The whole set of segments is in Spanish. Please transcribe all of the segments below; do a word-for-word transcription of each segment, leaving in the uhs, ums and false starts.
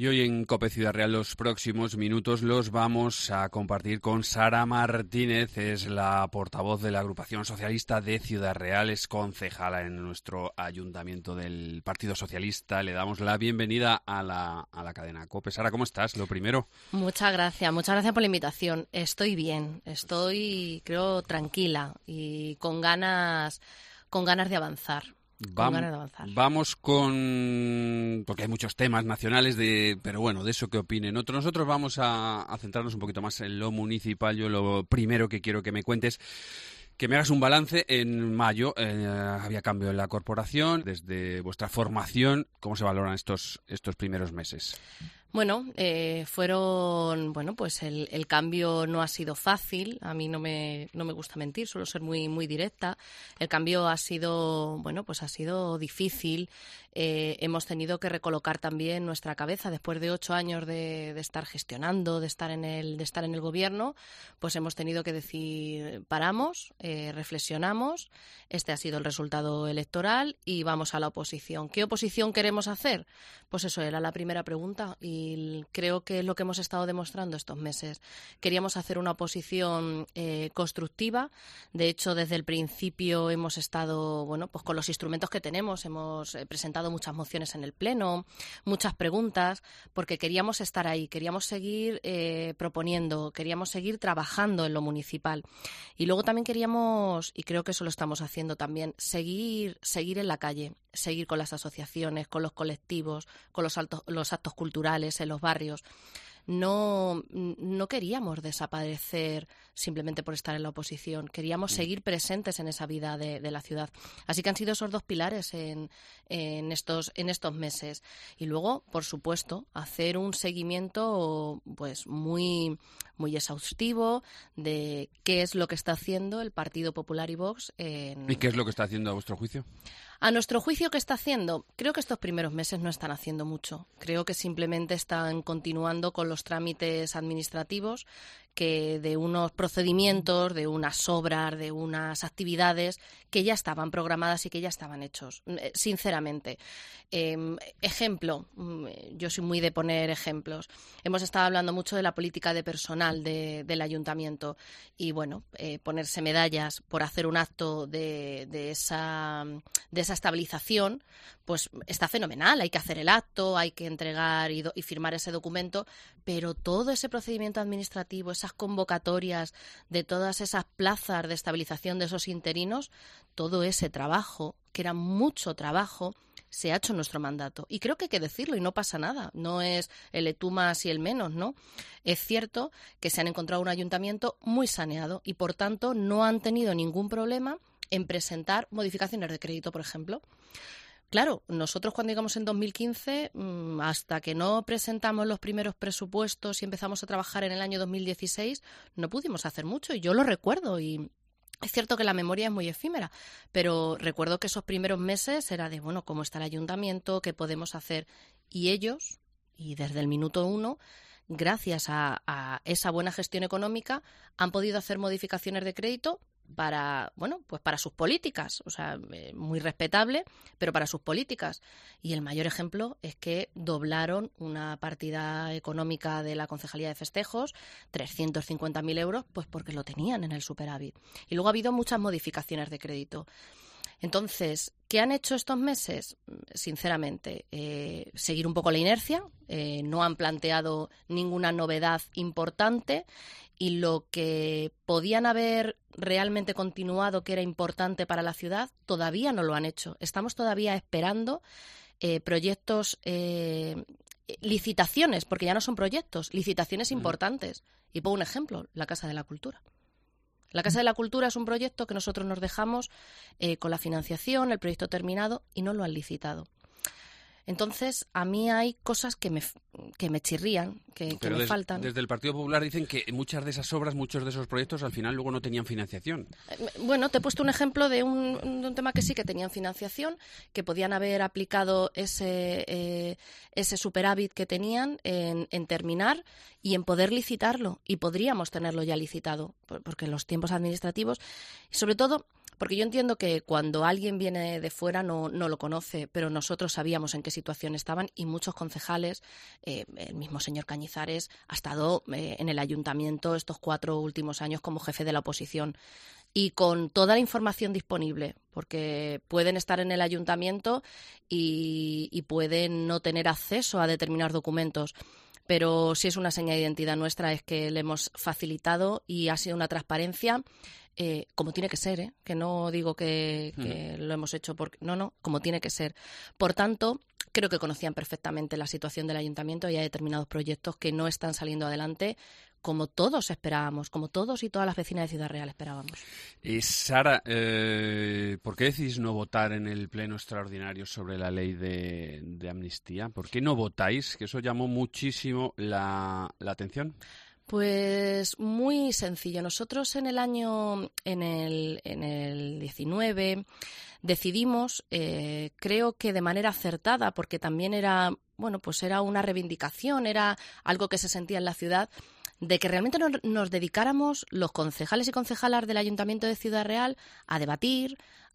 Y hoy en COPE Ciudad Real los próximos minutos los vamos a compartir con Sara Martínez, es la portavoz de la agrupación socialista de Ciudad Real, es concejala en nuestro ayuntamiento del Partido Socialista. Le damos la bienvenida a la, a la cadena COPE. Sara, ¿cómo estás? Lo primero. Muchas gracias, muchas gracias por la invitación. Estoy bien, estoy, creo, tranquila y con ganas, con ganas de avanzar. Vamos, vamos con... porque hay muchos temas nacionales, de pero bueno, de eso que opinen otros. Nosotros vamos a, a centrarnos un poquito más en lo municipal. Yo lo primero que quiero que me cuentes, que me hagas un balance. En mayo eh, había cambio en la corporación. Desde vuestra formación, ¿cómo se valoran estos, estos primeros meses? Bueno, eh, fueron, bueno, pues el, el cambio no ha sido fácil. A mí no me, no me gusta mentir, suelo ser muy, muy directa. El cambio ha sido, bueno, pues ha sido difícil. Eh, hemos tenido que recolocar también nuestra cabeza después de ocho años de, de estar gestionando, de estar en el, de estar en el gobierno. Pues hemos tenido que decir, paramos, eh, reflexionamos. Este ha sido el resultado electoral y vamos a la oposición. ¿Qué oposición queremos hacer? Pues eso era la primera pregunta y Y creo que es lo que hemos estado demostrando estos meses. Queríamos hacer una oposición eh, constructiva. De hecho, desde el principio hemos estado, bueno, pues con los instrumentos que tenemos. Hemos eh, presentado muchas mociones en el Pleno, muchas preguntas, porque queríamos estar ahí, queríamos seguir eh, proponiendo, queríamos seguir trabajando en lo municipal. Y luego también queríamos, y creo que eso lo estamos haciendo también, seguir, seguir en la calle, seguir con las asociaciones, con los colectivos, con los, altos, los actos culturales en los barrios. No, no queríamos desaparecer simplemente por estar en la oposición. Queríamos seguir presentes en esa vida de, de la ciudad. Así que han sido esos dos pilares en, en, estos, en estos meses. Y luego, por supuesto, hacer un seguimiento pues muy, muy exhaustivo de qué es lo que está haciendo el Partido Popular y Vox. En... ¿Y qué es lo que está haciendo a vuestro juicio? A nuestro juicio, ¿qué está haciendo? Creo que estos primeros meses no están haciendo mucho. Creo que simplemente están continuando con los trámites administrativos, que de unos procedimientos, de unas obras, de unas actividades que ya estaban programadas y que ya estaban hechos. Sinceramente. Eh, ejemplo, yo soy muy de poner ejemplos. Hemos estado hablando mucho de la política de personal de, del ayuntamiento y, bueno, eh, ponerse medallas por hacer un acto de, de esa... de esa estabilización, pues está fenomenal. Hay que hacer el acto, hay que entregar y, do- y firmar ese documento, pero todo ese procedimiento administrativo, esas convocatorias de todas esas plazas de estabilización de esos interinos, todo ese trabajo, que era mucho trabajo, se ha hecho en nuestro mandato. Y creo que hay que decirlo y no pasa nada. No es el tú más y el menos, ¿no? Es cierto que se han encontrado un ayuntamiento muy saneado y, por tanto, no han tenido ningún problema en presentar modificaciones de crédito, por ejemplo. Claro, nosotros cuando llegamos en dos mil quince, hasta que no presentamos los primeros presupuestos y empezamos a trabajar en el año dos mil dieciséis, no pudimos hacer mucho, y yo lo recuerdo, y es cierto que la memoria es muy efímera, pero recuerdo que esos primeros meses era de, bueno, ¿cómo está el ayuntamiento? ¿Qué podemos hacer? Y ellos, y desde el minuto uno, gracias a, a esa buena gestión económica, han podido hacer modificaciones de crédito para, bueno, pues para sus políticas, o sea, eh, muy respetable, pero para sus políticas. Y el mayor ejemplo es que doblaron una partida económica de la Concejalía de Festejos, trescientos cincuenta mil euros, pues porque lo tenían en el superávit. Y luego ha habido muchas modificaciones de crédito. Entonces, ¿qué han hecho estos meses? Sinceramente, eh, seguir un poco la inercia, eh, no han planteado ninguna novedad importante, y lo que podían haber realmente continuado, que era importante para la ciudad, todavía no lo han hecho. Estamos todavía esperando eh, proyectos, eh, licitaciones, porque ya no son proyectos, licitaciones importantes. Y pongo un ejemplo, la Casa de la Cultura. La Casa de la Cultura es un proyecto que nosotros nos dejamos eh, con la financiación, el proyecto terminado, y no lo han licitado. Entonces, a mí hay cosas que me, que me chirrían, que, que me des, faltan. Desde el Partido Popular dicen que muchas de esas obras, muchos de esos proyectos, al final luego no tenían financiación. Bueno, te he puesto un ejemplo de un, de un tema que sí que tenían financiación, que podían haber aplicado ese, eh, ese superávit que tenían en, en terminar y en poder licitarlo. Y podríamos tenerlo ya licitado, porque los tiempos administrativos, y sobre todo Porque yo entiendo que cuando alguien viene de fuera no, no lo conoce, pero nosotros sabíamos en qué situación estaban y muchos concejales, eh, el mismo señor Cañizares, ha estado eh, en el ayuntamiento estos cuatro últimos años como jefe de la oposición y con toda la información disponible, porque pueden estar en el ayuntamiento y, y pueden no tener acceso a determinados documentos. Pero sí es una seña de identidad nuestra, es que le hemos facilitado y ha sido una transparencia eh, como tiene que ser, ¿eh? Que no digo que, que mm. lo hemos hecho porque no, no, como tiene que ser. Por tanto, creo que conocían perfectamente la situación del ayuntamiento y hay determinados proyectos que no están saliendo adelante como todos esperábamos, como todos y todas las vecinas de Ciudad Real esperábamos. Y Sara, eh, ¿por qué decidís no votar en el pleno extraordinario sobre la ley de, de amnistía? ¿Por qué no votáis? Que eso llamó muchísimo la, la atención. Pues muy sencillo. Nosotros en el año, en el, en el diecinueve, decidimos, eh, creo que de manera acertada, porque también era, bueno, pues era una reivindicación, era algo que se sentía en la ciudad, de que realmente nos, nos dedicáramos los concejales y concejalas del Ayuntamiento de Ciudad Real a debatir,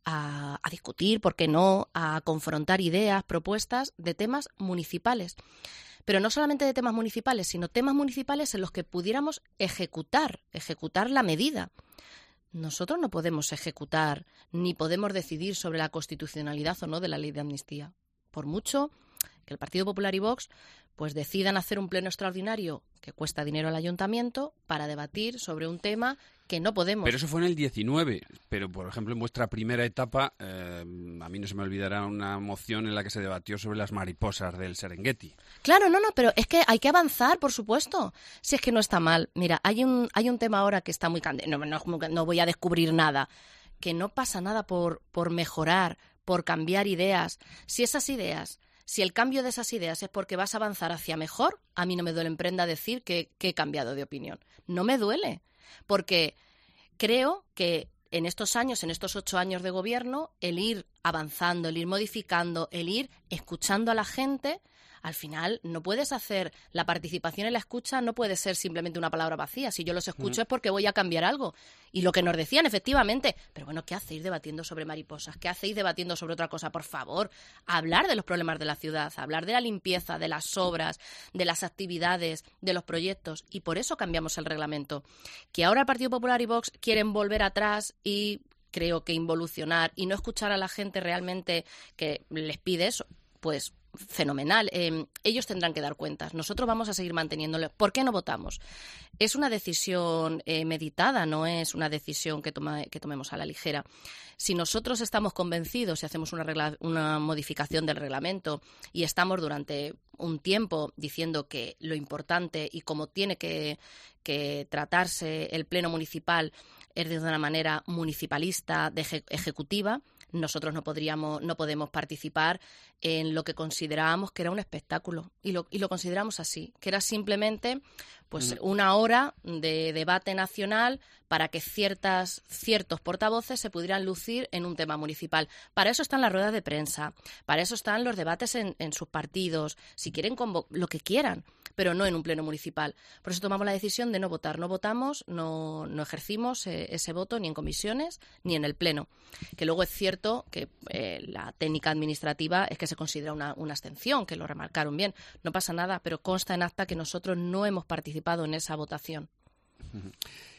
a, a discutir, ¿por qué no?, a confrontar ideas, propuestas de temas municipales. Pero no solamente de temas municipales, sino temas municipales en los que pudiéramos ejecutar, ejecutar la medida. Nosotros no podemos ejecutar ni podemos decidir sobre la constitucionalidad o no de la ley de amnistía. Por mucho que el Partido Popular y Vox pues decidan hacer un pleno extraordinario que cuesta dinero al ayuntamiento para debatir sobre un tema que no podemos. Pero eso fue en el diecinueve. Pero, por ejemplo, en vuestra primera etapa, eh, a mí no se me olvidará una moción en la que se debatió sobre las mariposas del Serengeti. Claro, no, no, pero es que hay que avanzar, por supuesto. Si es que no está mal. Mira, hay un, hay un tema ahora que está muy candente. No, no, no voy a descubrir nada. Que no pasa nada por, por mejorar, por cambiar ideas. Si esas ideas... Si el cambio de esas ideas es porque vas a avanzar hacia mejor, a mí no me duele en prenda decir que, que he cambiado de opinión. No me duele, porque creo que en estos años, en estos ocho años de gobierno, el ir avanzando, el ir modificando, el ir escuchando a la gente, al final no puedes hacer la participación en la escucha, no puede ser simplemente una palabra vacía. Si yo los escucho mm. es porque voy a cambiar algo. Y lo que nos decían, efectivamente, pero bueno, ¿qué hacéis debatiendo sobre mariposas? ¿Qué hacéis debatiendo sobre otra cosa? Por favor, hablar de los problemas de la ciudad, hablar de la limpieza, de las obras, de las actividades, de los proyectos. Y por eso cambiamos el reglamento. Que ahora el Partido Popular y Vox quieren volver atrás y creo que involucionar y no escuchar a la gente realmente que les pide eso, pues fenomenal. Eh, ellos tendrán que dar cuentas. Nosotros vamos a seguir manteniéndolo. ¿Por qué no votamos? Es una decisión eh, meditada, no es una decisión que, toma, que tomemos a la ligera. Si nosotros estamos convencidos y hacemos una, regla, una modificación del reglamento y estamos durante un tiempo diciendo que lo importante y cómo tiene que, que tratarse el pleno municipal es de una manera municipalista, de eje, ejecutiva, nosotros no podríamos, no podemos participar en lo que considerábamos que era un espectáculo y lo, y lo consideramos así, que era simplemente pues mm. una hora de debate nacional para que ciertas, ciertos portavoces se pudieran lucir en un tema municipal. Para eso están las ruedas de prensa, para eso están los debates en, en sus partidos, si quieren convo- lo que quieran, pero no en un pleno municipal. Por eso tomamos la decisión de no votar. No votamos, no, no ejercimos eh, ese voto ni en comisiones ni en el pleno. Que luego es cierto que eh, la técnica administrativa es que se considera una, una abstención, que lo remarcaron bien. No pasa nada, pero consta en acta que nosotros no hemos participado en esa votación. Uh-huh.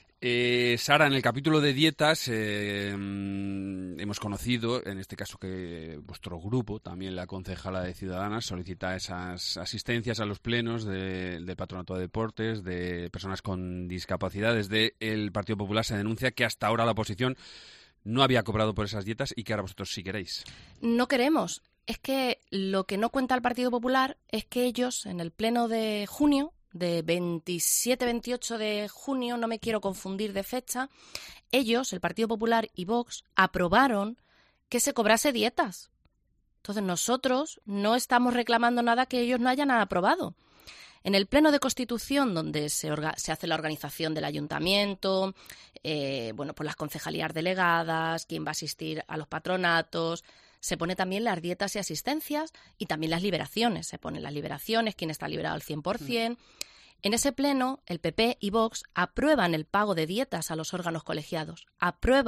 Eh, Sara, en el capítulo de dietas eh, hemos conocido, en este caso, que vuestro grupo, también la concejala de Ciudadanas, solicita esas asistencias a los plenos del de Patronato de Deportes, de personas con discapacidades del Partido Popular. Se denuncia que hasta ahora la oposición no había cobrado por esas dietas y que ahora vosotros sí queréis. No queremos. Es que lo que no cuenta el Partido Popular es que ellos, en el pleno de junio, de veintisiete veintiocho de junio, no me quiero confundir de fecha, ellos, el Partido Popular y Vox, aprobaron que se cobrase dietas. Entonces nosotros no estamos reclamando nada que ellos no hayan aprobado. En el pleno de Constitución, donde se, orga- se hace la organización del ayuntamiento, eh, bueno, pues las concejalías delegadas, quién va a asistir a los patronatos, se pone también las dietas y asistencias y también las liberaciones. Se ponen las liberaciones, quién está liberado al cien por ciento. En ese pleno, el P P y Vox aprueban el pago de dietas a los órganos colegiados. Aprueban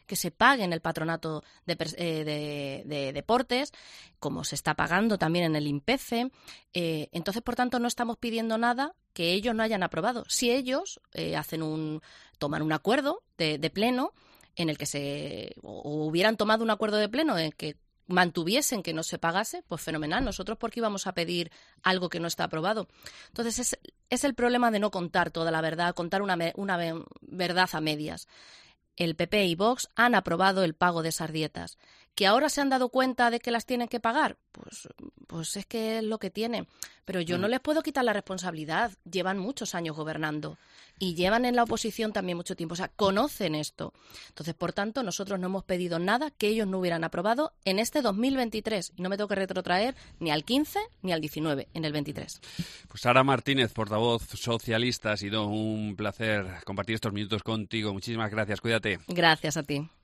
que se pague en el patronato de, eh, de, de deportes, como se está pagando también en el INPECE. Eh, entonces, por tanto, no estamos pidiendo nada que ellos no hayan aprobado. Si ellos eh, hacen un, toman un acuerdo de, de pleno en el que se o, o hubieran tomado un acuerdo de pleno en que mantuviesen que no se pagase, pues fenomenal. Nosotros, ¿por qué íbamos a pedir algo que no está aprobado? Entonces, es, es el problema de no contar toda la verdad, contar una, una verdad a medias. El P P y Vox han aprobado el pago de esas dietas. ¿Que ahora se han dado cuenta de que las tienen que pagar? Pues, pues es que es lo que tienen. Pero yo no les puedo quitar la responsabilidad. Llevan muchos años gobernando y llevan en la oposición también mucho tiempo. O sea, conocen esto. Entonces, por tanto, nosotros no hemos pedido nada que ellos no hubieran aprobado en este dos mil veintitrés. Y no me tengo que retrotraer ni al quince ni al diecinueve, en el veintitrés. Pues Sara Martínez, portavoz socialista, ha sido un placer compartir estos minutos contigo. Muchísimas gracias. Cuídate. Gracias a ti.